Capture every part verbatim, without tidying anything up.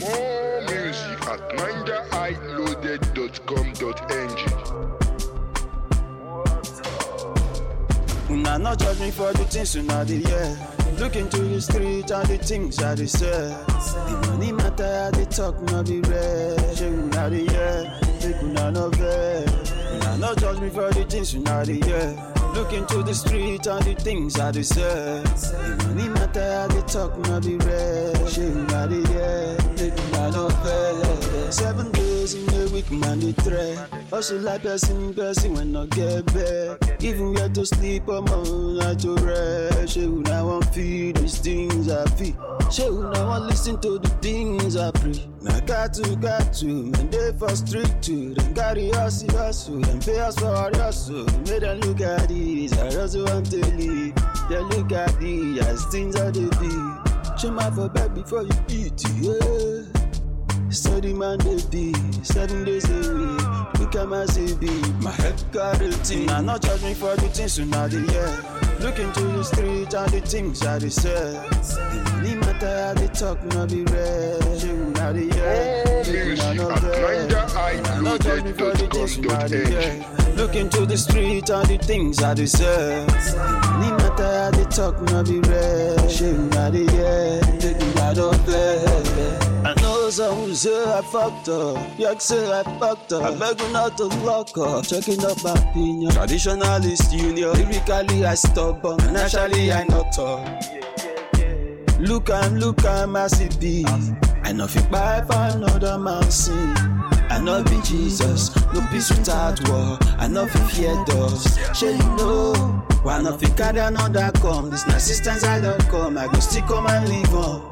More music at ninja i loaded dot com dot n g. Una not judge me for the things una dey hear. Look into the street and the things I dey sell. The money matter I dey talk no be rare. Shey una dey hear, make una no vex. Una not judge me for the things una dey hear. Look into the street and the things I dey sell. The money matter I dey talk no be rare. Shey una dey hear, make una no vex. Seven days in a week man dey try. Hustle like person, person when not get back. Even where to sleep, I'm on night to rest. Shey una wan feel these things I feel. Shey una wan listen to the things I preach. Na got to, got to, man dey for street too. Dem carry hustle, hustle, dem pay us for our hustle. Make them look at this, I just want to live. They look at this, as things are they be. Show my for bed before you eat, yeah. Study man dey be, seven days a week. Look at my C V, my head got a thing. Nah, not judge me for the things una dey hear. Look into the street and the things I dey sell. The money matter I dey talk no be rare. Shey una dey hear, make una no vex. Nah, not judge me for the things una dey hear. Look into the street and the things I dey sell. The money matter I dey talk no be rare. Shey una dey hear, make una no vex. I know some say I fucked up, yak say I fucked up. I beg you not to lock up, checking up my opinion. Traditionalist union, lyrically I stubborn, and actually I not talk. Look I'm, look I'm a C B. I know if you buy for another man sin. I know be Jesus, no peace without war. I know if you fear dogs, sure you know. Why not if you carry another come? This na assistance I don't come, I go still come and leave on.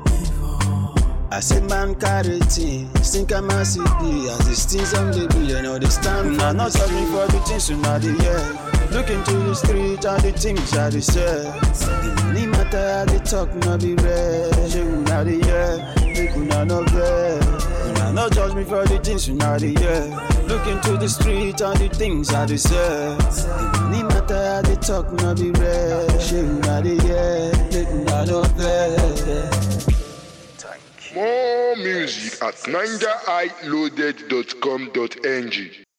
I said man carry things, think I'm a C D. As these things I'm label, you know they stand for. Not judge me for the things you know they hear. Look into the street and the things I dey sell. The money matter I dey talk no be rare. Shey una dey hear, make una no vex. Una not judge me for the things you know they hear. Look into the street and the things I dey sell. The money matter I dey talk no be rare. Shey una dey hear, make una no vex. More music at ninja i loaded dot com dot n g.